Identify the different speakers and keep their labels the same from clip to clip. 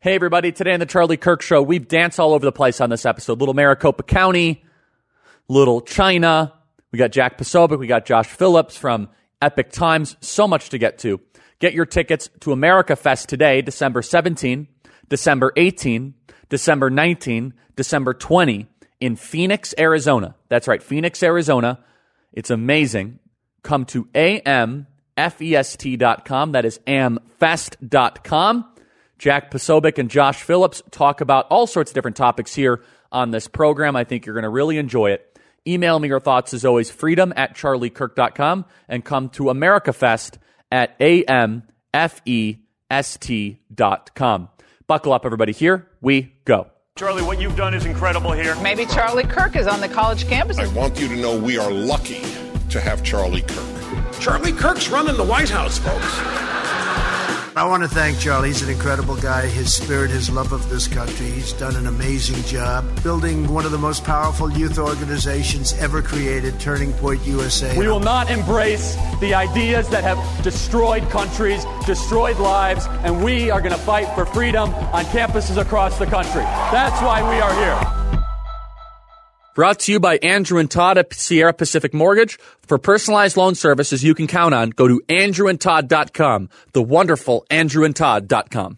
Speaker 1: Hey, everybody. Today on the Charlie Kirk Show, we've danced all over the place on this episode. Little Maricopa County, Little China. We got Jack Posobiec. We got Josh Phillips from Epic Times. So much to get to. Get your tickets to America Fest today, December 17, December 18, December 19, December 20 in Phoenix, Arizona. That's right, Phoenix, Arizona. It's amazing. Come to amfest.com. That is amfest.com. Jack Posobiec and Josh Phillips talk about all sorts of different topics here on this program. I think you're going to really enjoy it. Email me your thoughts as always, freedom@charliekirk.com, and come to AmericaFest at amfest.com. Buckle up, everybody. Here we go.
Speaker 2: Charlie, what you've done is incredible here.
Speaker 3: Maybe Charlie Kirk is on the college campus.
Speaker 4: I want you to know we are lucky to have Charlie Kirk.
Speaker 5: Charlie Kirk's running the White House, folks.
Speaker 6: I want to thank Charlie. He's an incredible guy. His spirit, his love of this country. He's done an amazing job building one of the most powerful youth organizations ever created, Turning Point USA.
Speaker 2: We will not embrace the ideas that have destroyed countries, destroyed lives, and we are going to fight for freedom on campuses across the country. That's why we are here.
Speaker 1: Brought to you by Andrew and Todd at Sierra Pacific Mortgage. For personalized loan services you can count on, go to andrewandtodd.com, the wonderful andrewandtodd.com.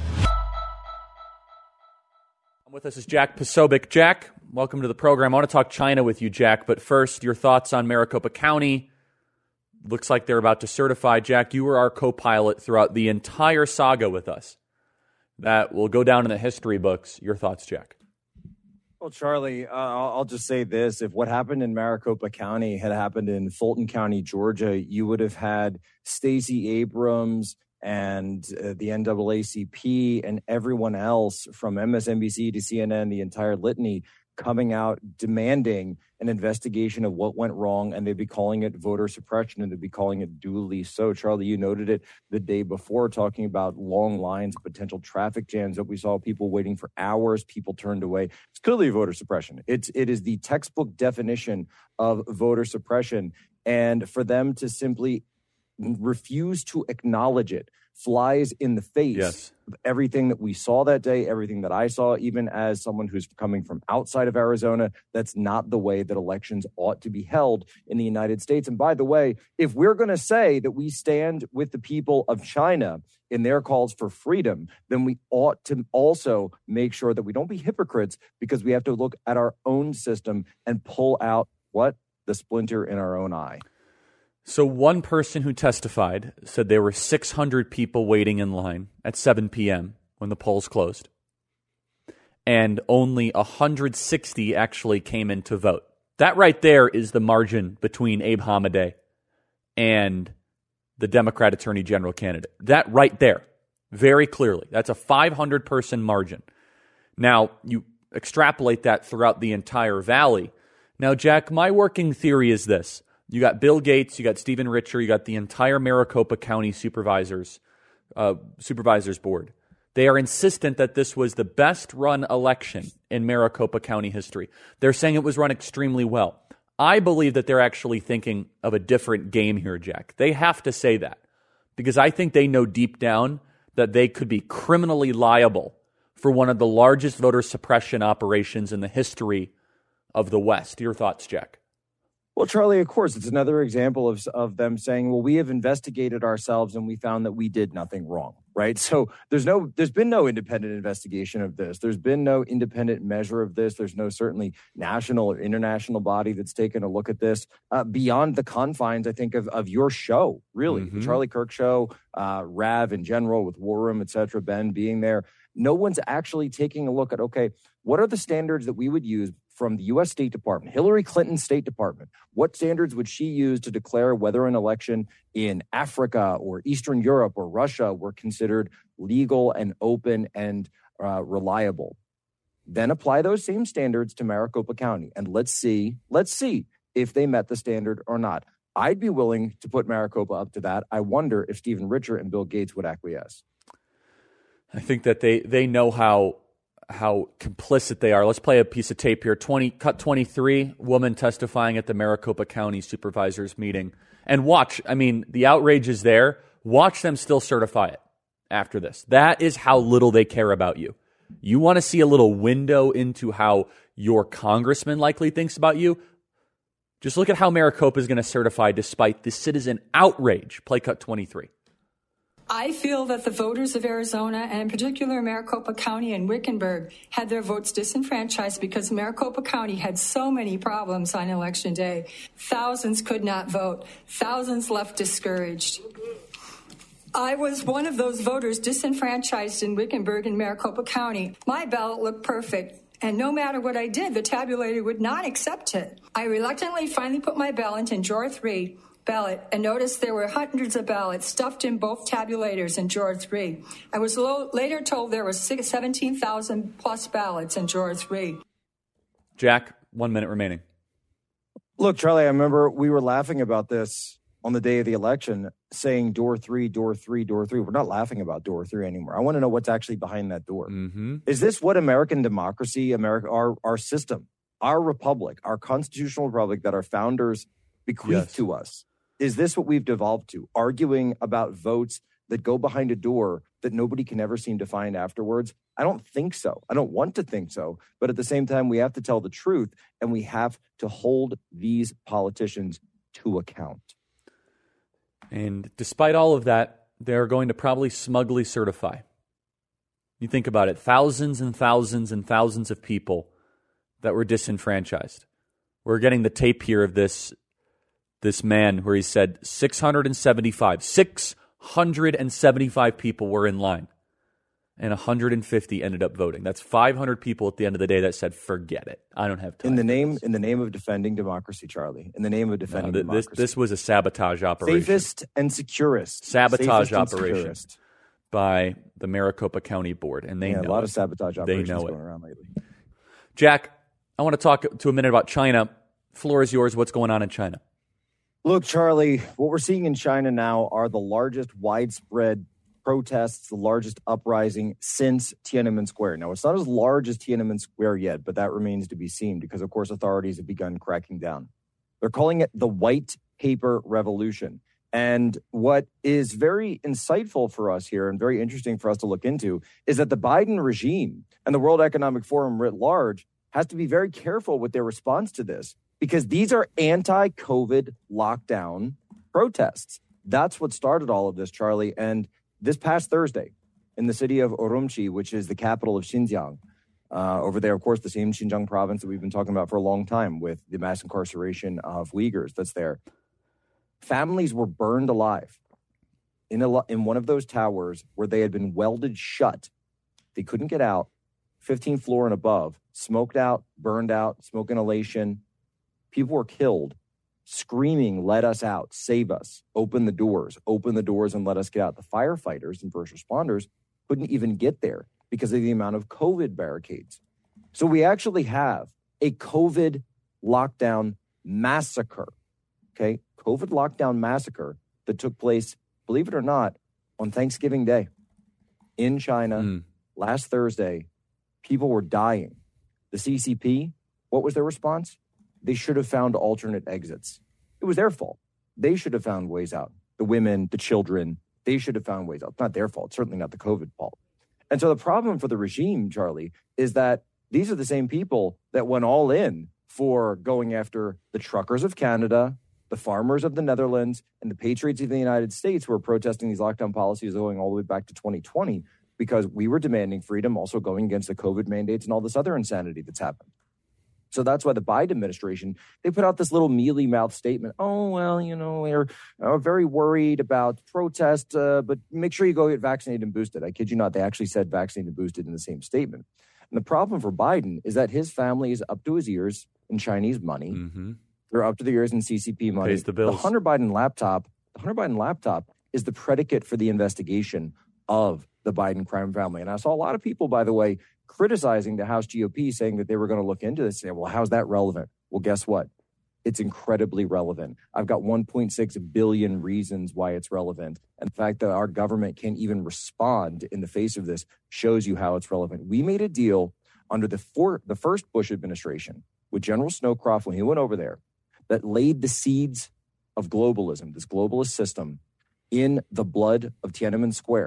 Speaker 1: With us is Jack Posobiec. Jack, welcome to the program. I want to talk China with you, Jack, but first, your thoughts on Maricopa County. Looks like they're about to certify. Jack, you were our co-pilot throughout the entire saga with us. That will go down in the history books. Your thoughts, Jack?
Speaker 7: Well, Charlie, I'll just say this. If what happened in Maricopa County had happened in Fulton County, Georgia, you would have had Stacey Abrams and the NAACP and everyone else from MSNBC to CNN, the entire litany, coming out demanding an investigation of what went wrong, and they'd be calling it voter suppression, and they'd be calling it duly so. Charlie, you noted it the day before, talking about long lines, potential traffic jams that we saw, people waiting for hours, people turned away. It's clearly voter suppression. It is the textbook definition of voter suppression, and for them to simply refuse to acknowledge it flies in the face of everything that we saw that day, everything that I saw, even as someone who's coming from outside of Arizona. That's not the way that elections ought to be held in the United States. And by the way, if we're going to say that we stand with the people of China in their calls for freedom, then we ought to also make sure that we don't be hypocrites, because we have to look at our own system and pull out the splinter in our own eye.
Speaker 1: So one person who testified said there were 600 people waiting in line at 7 p.m. when the polls closed. And only 160 actually came in to vote. That right there is the margin between Abe Hamadeh and the Democrat Attorney General candidate. That right there, very clearly. That's a 500-person margin. Now, you extrapolate that throughout the entire valley. Now, Jack, my working theory is this. You got Bill Gates, you got Stephen Richer, you got the entire Maricopa County Supervisors Board. They are insistent that this was the best run election in Maricopa County history. They're saying it was run extremely well. I believe that they're actually thinking of a different game here, Jack. They have to say that, because I think they know deep down that they could be criminally liable for one of the largest voter suppression operations in the history of the West. Your thoughts, Jack?
Speaker 7: Well, Charlie, of course, it's another example of them saying, well, we have investigated ourselves and we found that we did nothing wrong, right? So there's been no independent investigation of this. There's been no independent measure of this. There's no certainly national or international body that's taken a look at this beyond the confines, I think, of your show, really. The Charlie Kirk Show, Rav in general with War Room, et cetera, Ben being there. No one's actually taking a look at, okay, what are the standards that we would use from the U.S. State Department, Hillary Clinton's State Department? What standards would she use to declare whether an election in Africa or Eastern Europe or Russia were considered legal and open and reliable? Then apply those same standards to Maricopa County, and let's see if they met the standard or not. I'd be willing to put Maricopa up to that. I wonder if Stephen Richer and Bill Gates would acquiesce.
Speaker 1: I think that they know how complicit they are. Let's play a piece of tape here. Cut 23, woman testifying at the Maricopa County Supervisors meeting. And watch, I mean, the outrage is there. Watch them still certify it. after this. That is how little they care about you. You want to see a little window into how your congressman likely thinks about you? Just look at how Maricopa is going to certify despite the citizen outrage. Play cut 23.
Speaker 8: I feel that the voters of Arizona, and in particular Maricopa County and Wickenburg, had their votes disenfranchised because Maricopa County had so many problems on Election Day. Thousands could not vote. Thousands left discouraged. I was one of those voters disenfranchised in Wickenburg and Maricopa County. My ballot looked perfect, and no matter what I did, the tabulator would not accept it. I reluctantly finally put my ballot in drawer 3 ballot and noticed there were hundreds of ballots stuffed in both tabulators in drawer 3. I was later told there were 17,000 plus ballots in drawer 3.
Speaker 1: Jack, 1 minute remaining.
Speaker 7: Look, Charlie, I remember we were laughing about this on the day of the election, saying door 3, door 3, door 3. We're not laughing about door 3 anymore. I want to know what's actually behind that door.
Speaker 1: Mm-hmm.
Speaker 7: Is this what American democracy, our system, our republic, our constitutional republic that our founders bequeathed to us, is this what we've devolved to? Arguing about votes that go behind a door that nobody can ever seem to find afterwards? I don't think so. I don't want to think so. But at the same time, we have to tell the truth, and we have to hold these politicians to account.
Speaker 1: And despite all of that, they're going to probably smugly certify. You think about it, thousands and thousands and thousands of people that were disenfranchised. We're getting the tape here of this man where he said 675 people were in line, and 150 ended up voting. That's 500 people at the end of the day that said, forget it. I don't have time.
Speaker 7: In the name of defending democracy, Charlie. In the name of defending democracy.
Speaker 1: This was a sabotage operation.
Speaker 7: Safest and securest.
Speaker 1: Sabotage operation by the Maricopa County Board. And they know
Speaker 7: a lot of sabotage operations going around lately.
Speaker 1: Jack, I want to talk to a minute about China. Floor is yours. What's going on in China?
Speaker 7: Look, Charlie, what we're seeing in China now are the largest widespread protests, the largest uprising since Tiananmen Square. Now, it's not as large as Tiananmen Square yet, but that remains to be seen because, of course, authorities have begun cracking down. They're calling it the White Paper Revolution. And what is very insightful for us here and very interesting for us to look into is that the Biden regime and the World Economic Forum writ large has to be very careful with their response to this, because these are anti-COVID lockdown protests. That's what started all of this, Charlie. And this past Thursday in the city of Urumqi, which is the capital of Xinjiang, over there, of course, the same Xinjiang province that we've been talking about for a long time with the mass incarceration of Uyghurs that's there. Families were burned alive in one of those towers where they had been welded shut. They couldn't get out, 15th floor and above, smoked out, burned out, smoke inhalation. People were killed, screaming, let us out, save us, open the doors and let us get out. The firefighters and first responders couldn't even get there because of the amount of COVID barricades. So we actually have a COVID lockdown massacre, okay? COVID lockdown massacre that took place, believe it or not, on Thanksgiving Day in China last Thursday. People were dying. The CCP, what was their response? They should have found alternate exits. It was their fault. They should have found ways out. The women, the children, they should have found ways out. It's not their fault. Certainly not the COVID fault. And so the problem for the regime, Charlie, is that these are the same people that went all in for going after the truckers of Canada, the farmers of the Netherlands, and the patriots of the United States who were protesting these lockdown policies going all the way back to 2020 because we were demanding freedom, also going against the COVID mandates and all this other insanity that's happened. So that's why the Biden administration, they put out this little mealy-mouthed statement. Oh, well, we're very worried about protests, but make sure you go get vaccinated and boosted. I kid you not, they actually said vaccinated and boosted in the same statement. And the problem for Biden is that his family is up to his ears in Chinese money. Mm-hmm. They're up to their ears in CCP money.
Speaker 1: Pays the bills.
Speaker 7: The Hunter Biden laptop is the predicate for the investigation of the Biden crime family. And I saw a lot of people, by the way, criticizing the House GOP, saying that they were going to look into this. Say, well, how's that relevant? Well, guess what? It's incredibly relevant. I've got 1.6 billion reasons why it's relevant. And the fact that our government can't even respond in the face of this shows you how it's relevant. We made a deal under the first Bush administration with General Snowcroft when he went over there that laid the seeds of globalism, this globalist system, in the blood of Tiananmen Square.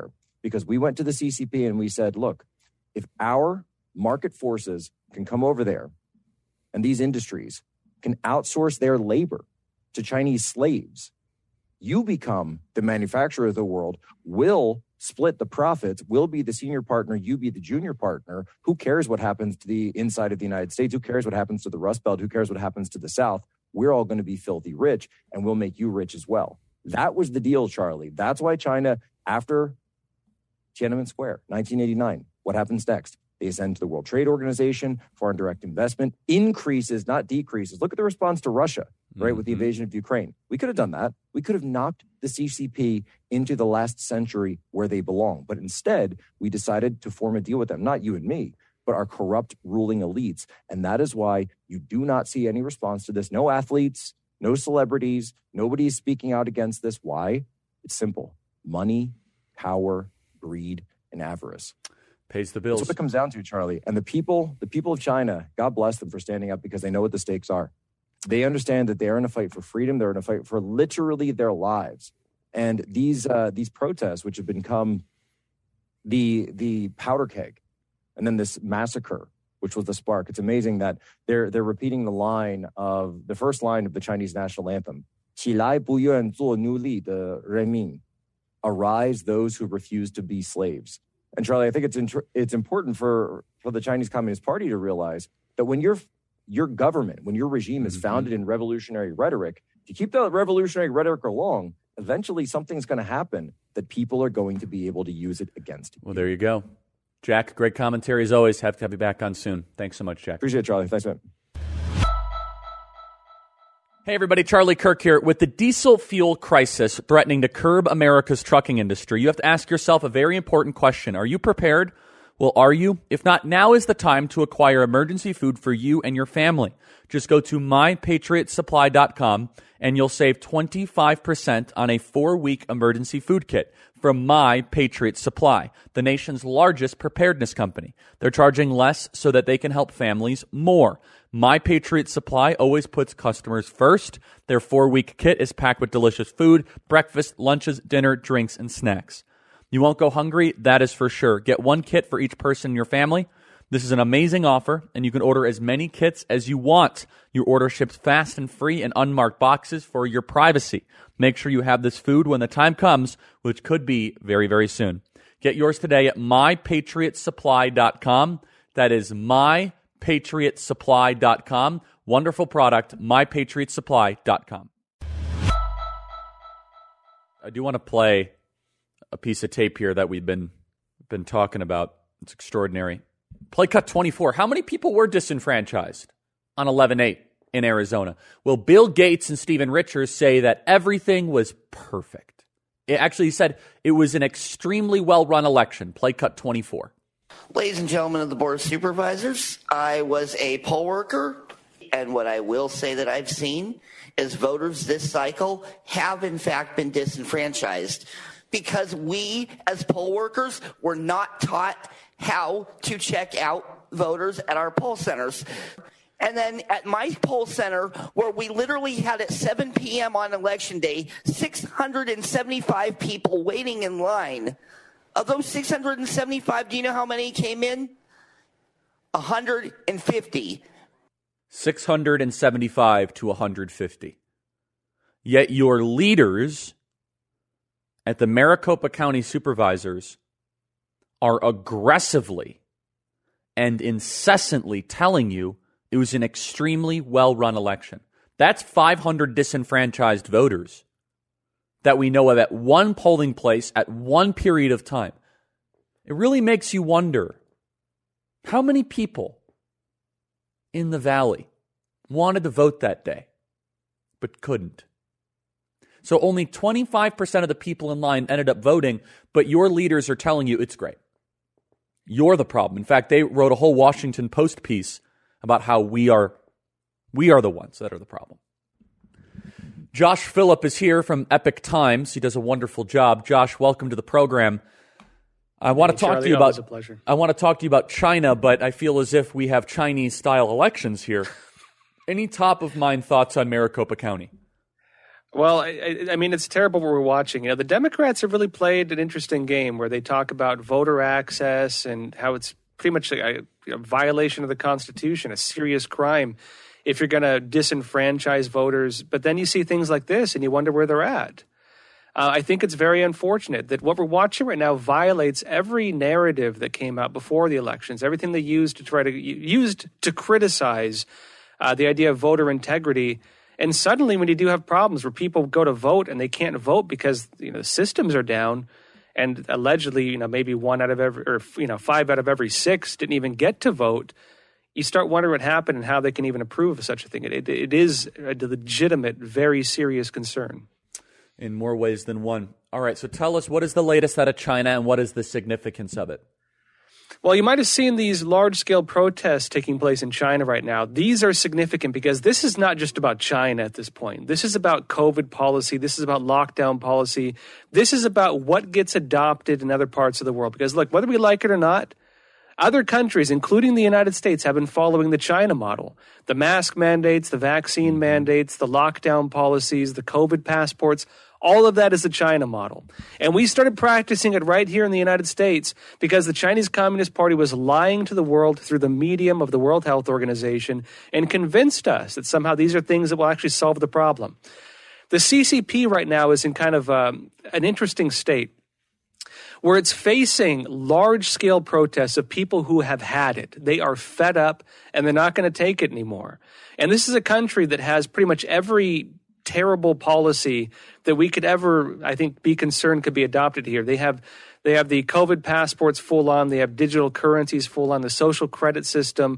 Speaker 7: because we went to the CCP and we said, look, if our market forces can come over there and these industries can outsource their labor to Chinese slaves, you become the manufacturer of the world, will split the profits, will be the senior partner, you be the junior partner. Who cares what happens to the inside of the United States? Who cares what happens to the Rust Belt? Who cares what happens to the South? We're all going to be filthy rich, and we'll make you rich as well. That was the deal, Charlie. That's why China, after Tiananmen Square, 1989, what happens next? They ascend to the World Trade Organization, foreign direct investment, increases, not decreases. Look at the response to Russia, right, with the invasion of Ukraine. We could have done that. We could have knocked the CCP into the last century where they belong. But instead, we decided to form a deal with them, not you and me, but our corrupt ruling elites. And that is why you do not see any response to this. No athletes, no celebrities, nobody is speaking out against this. Why? It's simple. Money, power, greed, and avarice.
Speaker 1: Pays the bills.
Speaker 7: That's what it comes down to, Charlie. And the people of China, God bless them for standing up because they know what the stakes are. They understand that they are in a fight for freedom. They're in a fight for literally their lives. And these protests, which have become the powder keg, and then this massacre, which was the spark. It's amazing that they're repeating the first line of the Chinese national anthem. 起来不愿做奴隶的人民. Arise those who refuse to be slaves. And Charlie, I think it's important for the Chinese Communist Party to realize that when your government, when your regime is founded in revolutionary rhetoric, if you keep that revolutionary rhetoric along, eventually something's going to happen that people are going to be able to use it against you.
Speaker 1: Well, there you go. Jack, great commentary as always. Have to have you back on soon. Thanks so much, Jack.
Speaker 7: Appreciate it, Charlie. Thanks, man.
Speaker 1: Hey, everybody. Charlie Kirk here. With the diesel fuel crisis threatening to curb America's trucking industry, you have to ask yourself a very important question. Are you prepared? Well, are you? If not, now is the time to acquire emergency food for you and your family. Just go to mypatriotsupply.com and you'll save 25% on a 4-week emergency food kit from My Patriot Supply, the nation's largest preparedness company. They're charging less so that they can help families more. My Patriot Supply always puts customers first. Their 4-week kit is packed with delicious food, breakfast, lunches, dinner, drinks, and snacks. You won't go hungry, that is for sure. Get one kit for each person in your family. This is an amazing offer, and you can order as many kits as you want. Your order ships fast and free in unmarked boxes for your privacy. Make sure you have this food when the time comes, which could be very, very soon. Get yours today at mypatriotsupply.com. That is mypatriotsupply.com. Wonderful product, mypatriotsupply.com. I do want to play a piece of tape here that we've been talking about. It's extraordinary. Play cut 24. How many people were disenfranchised on 11/8 in Arizona? Well, Bill Gates and Stephen Richers say that everything was perfect. He said it was an extremely well-run election. Play cut 24.
Speaker 9: Ladies and gentlemen of the Board of Supervisors, I was a poll worker, and what I will say that I've seen is voters this cycle have in fact been disenfranchised because we as poll workers were not taught how to check out voters at our poll centers. And then at my poll center, where we literally had at 7 p.m. on Election Day, 675 people waiting in line. Of those 675, do you know how many came in? 150.
Speaker 1: 675 to 150. Yet your leaders at the Maricopa County Supervisors are aggressively and incessantly telling you it was an extremely well-run election. That's 500 disenfranchised voters that we know of at one polling place at one period of time. It really makes you wonder how many people in the Valley wanted to vote that day but couldn't. So only 25% of the people in line ended up voting, but your leaders are telling you it's great. You're the problem. In fact, they wrote a whole Washington Post piece about how we are the ones that are the problem. Josh Phillip is here from Epic Times. He does a wonderful job. Josh, welcome to the program. I want to talk to you about.
Speaker 10: A pleasure.
Speaker 1: I want to talk to you about China, but I feel as if we have Chinese-style elections here. Any top-of-mind thoughts on Maricopa County?
Speaker 10: Well, I mean, it's terrible what we're watching. The Democrats have really played an interesting game where they talk about voter access and how it's pretty much a violation of the Constitution, a serious crime if you're going to disenfranchise voters. But then you see things like this and you wonder where they're at. I think it's very unfortunate that what we're watching right now violates every narrative that came out before the elections, everything they used to criticize the idea of voter integrity. And suddenly when you do have problems where people go to vote and they can't vote because the systems are down, and allegedly maybe 5 out of every 6 didn't even get to vote, you start wondering what happened and how they can even approve of such a thing. It is a legitimate, very serious concern.
Speaker 1: In more ways than one. All right, so tell us, what is the latest out of China and what is the significance of it?
Speaker 10: Well, you might have seen these large-scale protests taking place in China right now. These are significant because this is not just about China at this point. This is about COVID policy. This is about lockdown policy. This is about what gets adopted in other parts of the world. Because, look, whether we like it or not, other countries, including the United States, have been following the China model. The mask mandates, the vaccine mandates, the lockdown policies, the COVID passports, all of that is the China model. And we started practicing it right here in the United States because the Chinese Communist Party was lying to the world through the medium of the World Health Organization and convinced us that somehow these are things that will actually solve the problem. The CCP right now is in kind of an interesting state where it's facing large-scale protests of people who have had it. They are fed up, and they're not going to take it anymore. And this is a country that has pretty much every terrible policy that we could ever, I think, be concerned could be adopted here. They have the COVID passports full on. They have digital currencies full on, the social credit system,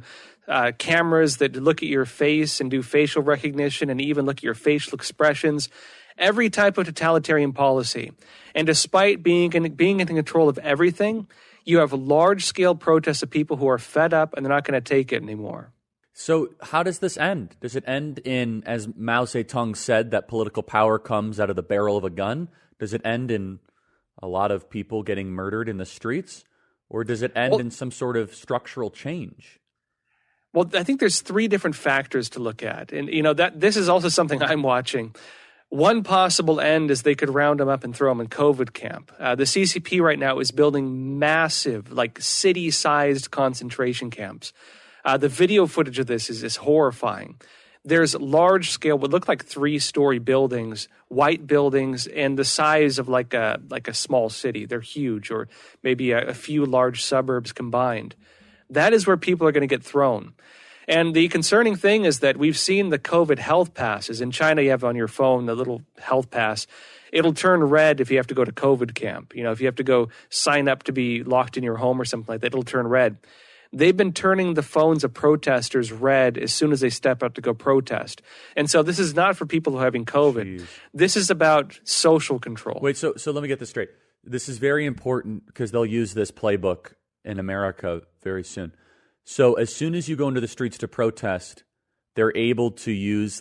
Speaker 10: cameras that look at your face and do facial recognition and even look at your facial expressions. Every type of totalitarian policy. And despite being in control of everything, you have large-scale protests of people who are fed up and they're not going to take it anymore.
Speaker 1: So how does this end? Does it end in, as Mao Zedong said, that political power comes out of the barrel of a gun? Does it end in a lot of people getting murdered in the streets? Or does it end in some sort of structural change?
Speaker 10: Well, I think there's 3 different factors to look at. And, that this is also something I'm watching. One possible end is they could round them up and throw them in COVID camp. The CCP right now is building massive, city-sized concentration camps. The video footage of this is horrifying. There's large-scale, what look like 3-story buildings, white buildings, and the size of like a small city. They're huge, or maybe a few large suburbs combined. That is where people are going to get thrown. And the concerning thing is that we've seen the COVID health passes. In China, you have on your phone the little health pass. It'll turn red if you have to go to COVID camp. If you have to go sign up to be locked in your home or something like that, it'll turn red. They've been turning the phones of protesters red as soon as they step out to go protest. And so this is not for people who are having COVID. Jeez. This is about social control.
Speaker 1: Wait, so let me get this straight. This is very important because they'll use this playbook in America very soon. So as soon as you go into the streets to protest, they're able to use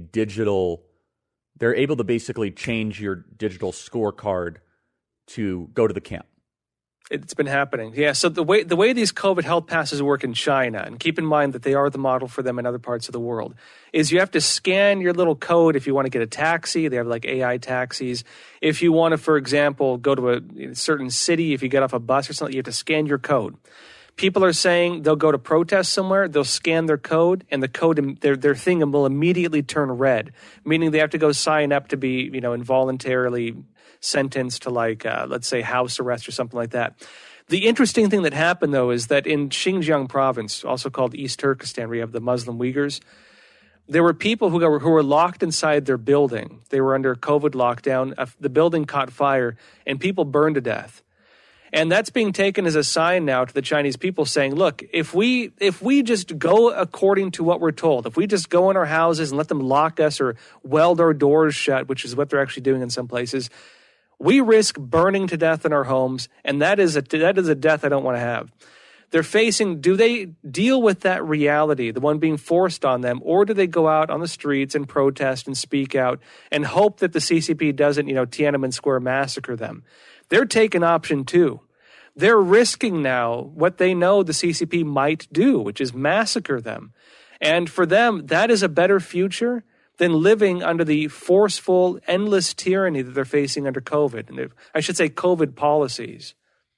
Speaker 1: they're able to basically change your digital scorecard to go to the camp.
Speaker 10: It's been happening. Yeah, so the way these COVID health passes work in China, and keep in mind that they are the model for them in other parts of the world, is you have to scan your little code if you want to get a taxi. They have AI taxis. If you want to, for example, go to a certain city, if you get off a bus or something, you have to scan your code. People are saying they'll go to protest somewhere, they'll scan their code, and the code, their thing will immediately turn red, meaning they have to go sign up to be, involuntarily sentenced to let's say house arrest or something like that. The interesting thing that happened, though, is that in Xinjiang province, also called East Turkestan, where you have the Muslim Uyghurs, there were people who were locked inside their building. They were under COVID lockdown. The building caught fire, and people burned to death. And that's being taken as a sign now to the Chinese people saying, look, if we just go according to what we're told, if we just go in our houses and let them lock us or weld our doors shut, which is what they're actually doing in some places, we risk burning to death in our homes, and that is a death I don't want to have. They're facing, do they deal with that reality, the one being forced on them, or do they go out on the streets and protest and speak out and hope that the CCP doesn't, Tiananmen Square massacre them? They're taking option 2. They're risking now what they know the CCP might do, which is massacre them. And for them, that is a better future than living under the forceful, endless tyranny that they're facing under COVID. And I should say COVID policies.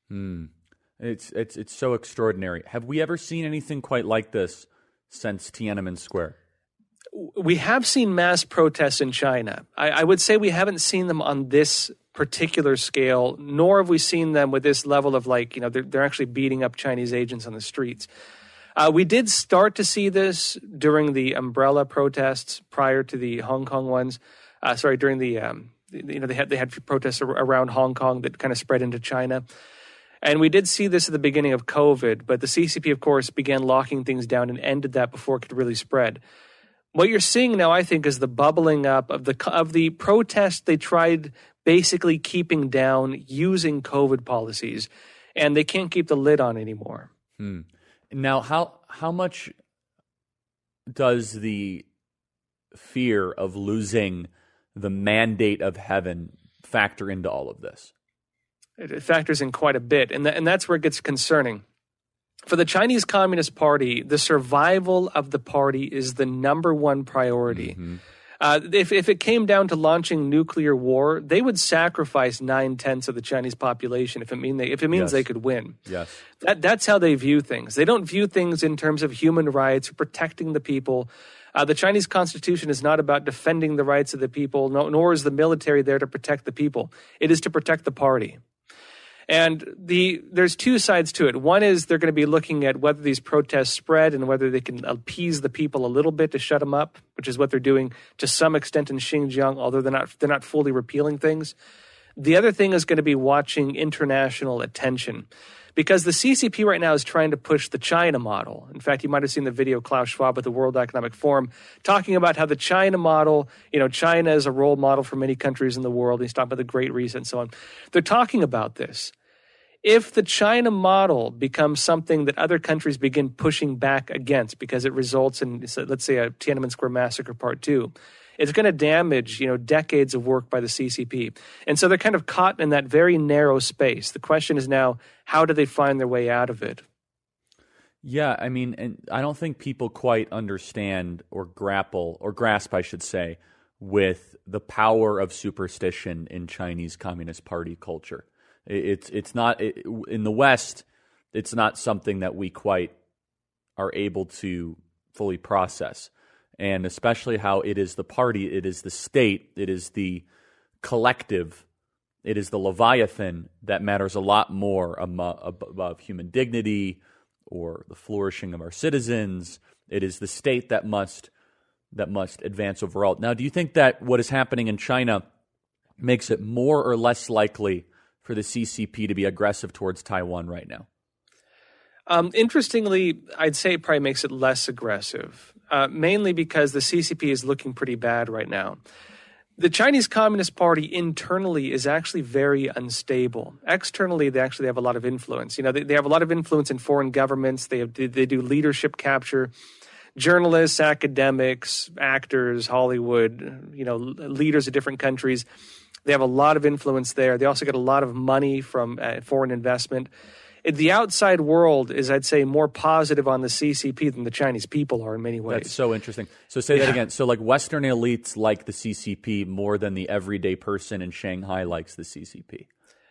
Speaker 1: It's so extraordinary. Have we ever seen anything quite like this since Tiananmen Square?
Speaker 10: We have seen mass protests in China. I would say we haven't seen them on this particular scale, nor have we seen them with this level of they're actually beating up Chinese agents on the streets. We did start to see this during the umbrella protests prior to the Hong Kong ones. During the they had protests around Hong Kong that kind of spread into China. And we did see this at the beginning of COVID, but the CCP, of course, began locking things down and ended that before it could really spread. What you're seeing now, I think, is the bubbling up of the protests they tried basically keeping down using COVID policies, and they can't keep the lid on anymore.
Speaker 1: Now, how much does the fear of losing the mandate of heaven factor into all of this?
Speaker 10: It factors in quite a bit, and that's where it gets concerning. For the Chinese Communist Party, the survival of the party is the number one priority. If it came down to launching nuclear war, they would sacrifice 9/10 of the Chinese population if it means they could win.
Speaker 1: Yes.
Speaker 10: That's how they view things. They don't view things in terms of human rights or protecting the people. The Chinese Constitution is not about defending the rights of the people, nor is the military there to protect the people. It is to protect the party. And there's two sides to it. One is they're going to be looking at whether these protests spread and whether they can appease the people a little bit to shut them up, which is what they're doing to some extent in Xinjiang, although they're not fully repealing things. The other thing is going to be watching international attention, because the CCP right now is trying to push the China model. In fact, you might have seen the video of Klaus Schwab at the World Economic Forum talking about how the China model, China is a role model for many countries in the world. He's talking about the Great Reset and so on. They're talking about this. If the China model becomes something that other countries begin pushing back against because it results in, let's say, a Tiananmen Square massacre part 2, it's going to damage, decades of work by the CCP. And so they're kind of caught in that very narrow space. The question is now, how do they find their way out of it?
Speaker 1: Yeah, I mean, and I don't think people quite understand or grasp, I should say, with the power of superstition in Chinese Communist Party culture. It's not in the West. It's not something that we quite are able to fully process, and especially how it is the party, it is the state, it is the collective, it is the Leviathan that matters a lot more above human dignity or the flourishing of our citizens. It is the state that must advance overall. Now, do you think that what is happening in China makes it more or less likely for the CCP to be aggressive towards Taiwan right now?
Speaker 10: Interestingly, I'd say it probably makes it less aggressive, mainly because the CCP is looking pretty bad right now. The Chinese Communist Party internally is actually very unstable. Externally, they actually have a lot of influence. They have a lot of influence in foreign governments. They do leadership capture. Journalists, academics, actors, Hollywood, leaders of different countries. They have a lot of influence there. They also get a lot of money from foreign investment. The outside world is, I'd say, more positive on the CCP than the Chinese people are in many ways.
Speaker 1: That's so interesting. So say that again. So Western elites like the CCP more than the everyday person in Shanghai likes the CCP.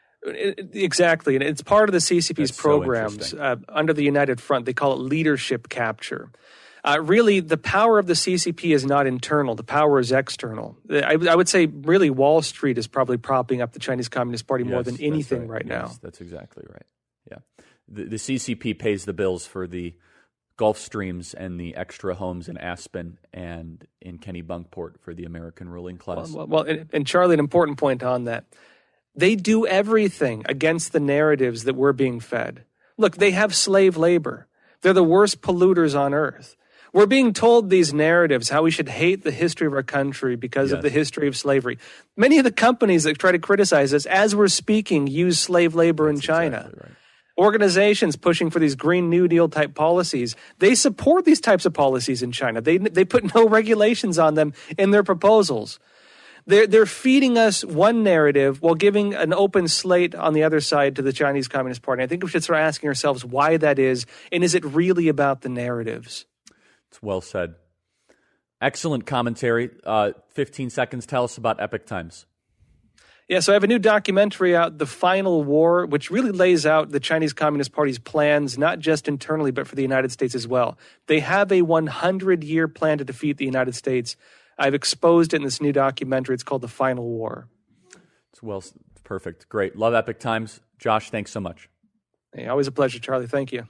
Speaker 10: Exactly. And it's part of the CCP's programs under the United Front. They call it leadership capture. Really, the power of the CCP is not internal. The power is external. I would say, really, Wall Street is probably propping up the Chinese Communist Party more than anything right now.
Speaker 1: That's exactly right. Yeah. The CCP pays the bills for the Gulf Streams and the extra homes in Aspen and in Kennebunkport for the American ruling class.
Speaker 10: Well, and Charlie, an important point on that. They do everything against the narratives that we're being fed. Look, they have slave labor. They're the worst polluters on earth. We're being told these narratives, how we should hate the history of our country because of the history of slavery. Many of the companies that try to criticize us as we're speaking use slave labor in China.
Speaker 1: Exactly right.
Speaker 10: Organizations pushing for these Green New Deal type policies, they support these types of policies in China. They put no regulations on them in their proposals. They're feeding us one narrative while giving an open slate on the other side to the Chinese Communist Party. I think we should start asking ourselves why that is, and is it really about the narratives?
Speaker 1: It's well said. Excellent commentary. 15 seconds. Tell us about Epoch Times.
Speaker 10: Yeah, so I have a new documentary out, The Final War, which really lays out the Chinese Communist Party's plans, not just internally, but for the United States as well. They have a 100-year plan to defeat the United States. I've exposed it in this new documentary. It's called The Final War. It's
Speaker 1: perfect. Great. Love Epoch Times. Josh, thanks so much.
Speaker 10: Hey, always a pleasure, Charlie. Thank you.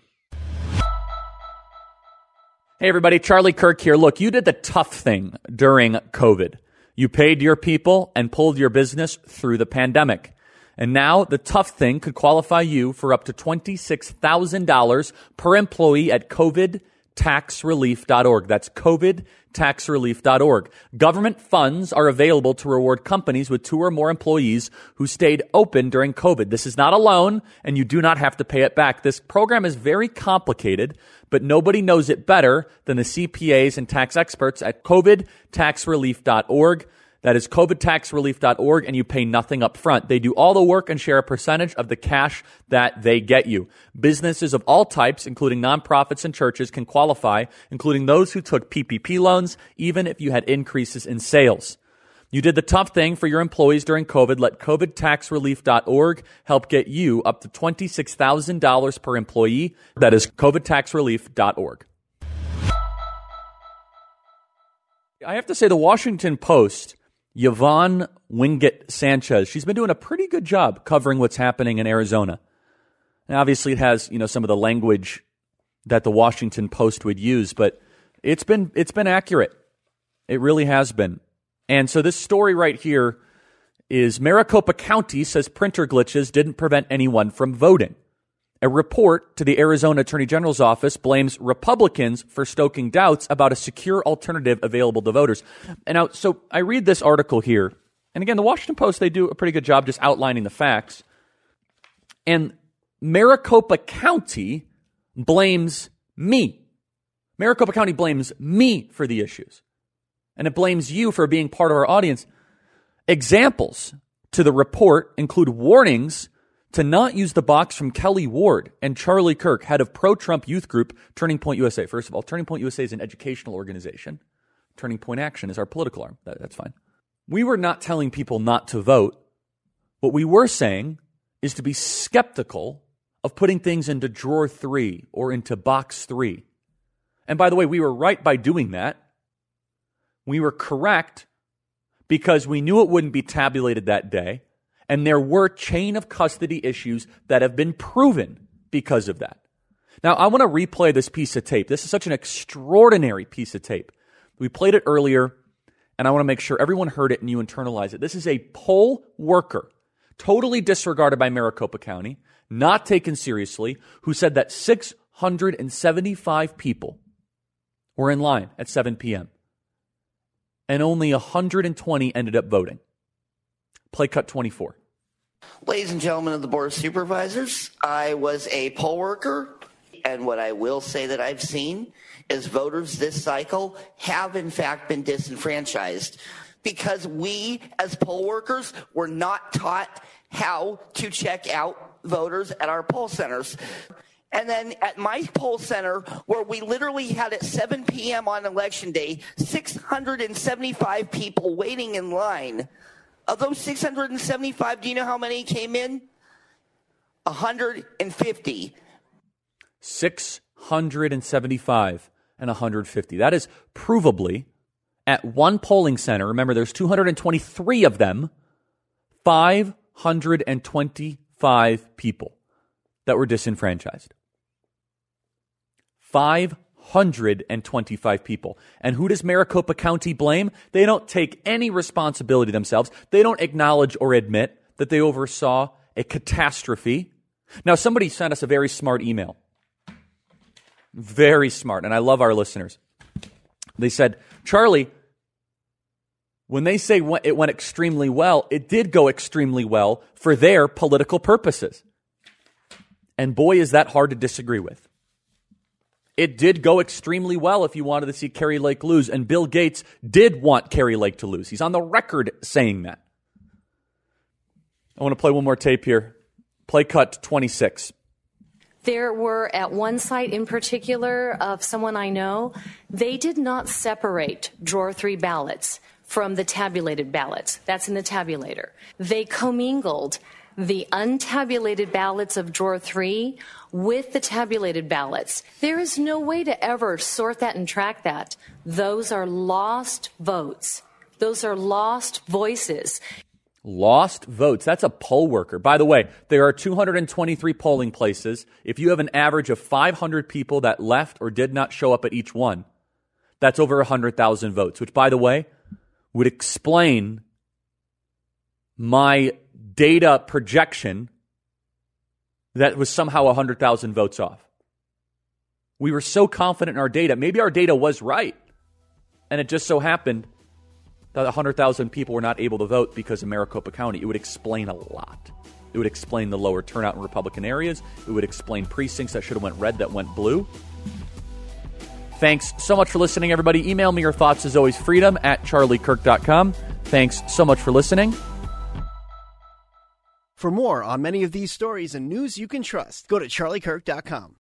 Speaker 1: Hey, everybody. Charlie Kirk here. Look, you did the tough thing during COVID. You paid your people and pulled your business through the pandemic. And now the tough thing could qualify you for up to $26,000 per employee at covidtaxrelief.org. That's covidtaxrelief.org. Government funds are available to reward companies with 2 or more employees who stayed open during COVID. This is not a loan, and you do not have to pay it back. This program is very complicated, but nobody knows it better than the CPAs and tax experts at covidtaxrelief.org. That is covidtaxrelief.org, and you pay nothing up front. They do all the work and share a percentage of the cash that they get you. Businesses of all types, including nonprofits and churches, can qualify, including those who took PPP loans, even if you had increases in sales. You did the tough thing for your employees during COVID. Let covidtaxrelief.org help get you up to $26,000 per employee. That is covidtaxrelief.org. I have to say, the Washington Post, Yvonne Wingate Sanchez, she's been doing a pretty good job covering what's happening in Arizona. And obviously it has, some of the language that the Washington Post would use, but it's been accurate. It really has been. And so this story right here is Maricopa County says printer glitches didn't prevent anyone from voting. A report to the Arizona Attorney General's office blames Republicans for stoking doubts about a secure alternative available to voters. And now, so I read this article here, and again, the Washington Post, they do a pretty good job just outlining the facts. And Maricopa County blames me. Maricopa County blames me for the issues. And it blames you for being part of our audience. Examples to the report include warnings to not use the box from Kelly Ward and Charlie Kirk, head of pro-Trump youth group Turning Point USA. First of all, Turning Point USA is an educational organization. Turning Point Action is our political arm. That's fine. We were not telling people not to vote. What we were saying is to be skeptical of putting things into drawer 3 or into box 3. And by the way, we were right by doing that. We were correct because we knew it wouldn't be tabulated that day. And there were chain of custody issues that have been proven because of that. Now, I want to replay this piece of tape. This is such an extraordinary piece of tape. We played it earlier, and I want to make sure everyone heard it and you internalize it. This is a poll worker, totally disregarded by Maricopa County, not taken seriously, who said that 675 people were in line at 7 p.m. and only 120 ended up voting. Play cut 24.
Speaker 9: Ladies and gentlemen of the Board of Supervisors, I was a poll worker, and what I will say that I've seen is voters this cycle have in fact been disenfranchised because we as poll workers were not taught how to check out voters at our poll centers. And then at my poll center, where we literally had at 7 p.m. on Election Day, 675 people waiting in line. Of those 675, do you know how many came in? 150.
Speaker 1: 675 and 150. That is provably at one polling center. Remember, there's 223 of them. 525 people that were disenfranchised. 525 people. And who does Maricopa County blame? They don't take any responsibility themselves. They don't acknowledge or admit that they oversaw a catastrophe. Now, somebody sent us a very smart email. Very smart. And I love our listeners. They said, Charlie, when they say it went extremely well, it did go extremely well for their political purposes. And boy, is that hard to disagree with. It did go extremely well if you wanted to see Kari Lake lose, and Bill Gates did want Kari Lake to lose. He's on the record saying that. I want to play one more tape here. Play cut 26.
Speaker 11: There were, at one site in particular of someone I know, they did not separate drawer 3 ballots from the tabulated ballots. That's in the tabulator. They commingled the untabulated ballots of drawer 3 with the tabulated ballots. There is no way to ever sort that and track that. Those are lost votes. Those are lost voices.
Speaker 1: Lost votes. That's a poll worker. By the way, there are 223 polling places. If you have an average of 500 people that left or did not show up at each one, that's over 100,000 votes, which, by the way, would explain my data projection that was somehow 100,000 votes off. We were so confident in our data. Maybe our data was right, and it just so happened that 100,000 people were not able to vote because of Maricopa County. It would explain a lot. It would explain the lower turnout in Republican areas. It would explain precincts that should have went red that went blue. Thanks so much for listening, everybody. Email me your thoughts, as always, freedom@charliekirk.com. Thanks so much for listening.
Speaker 12: For more on many of these stories and news you can trust, go to charliekirk.com.